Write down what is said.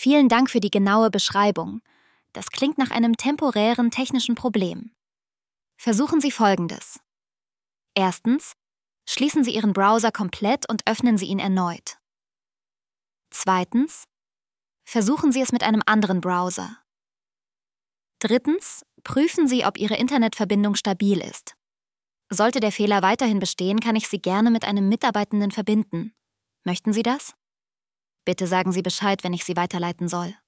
Vielen Dank für die genaue Beschreibung. Das klingt nach einem temporären technischen Problem. Versuchen Sie Folgendes. Erstens, schließen Sie Ihren Browser komplett und öffnen Sie ihn erneut. Zweitens, versuchen Sie es mit einem anderen Browser. Drittens, prüfen Sie, ob Ihre Internetverbindung stabil ist. Sollte der Fehler weiterhin bestehen, kann ich Sie gerne mit einem Mitarbeitenden verbinden. Möchten Sie das? Bitte sagen Sie Bescheid, wenn ich Sie weiterleiten soll.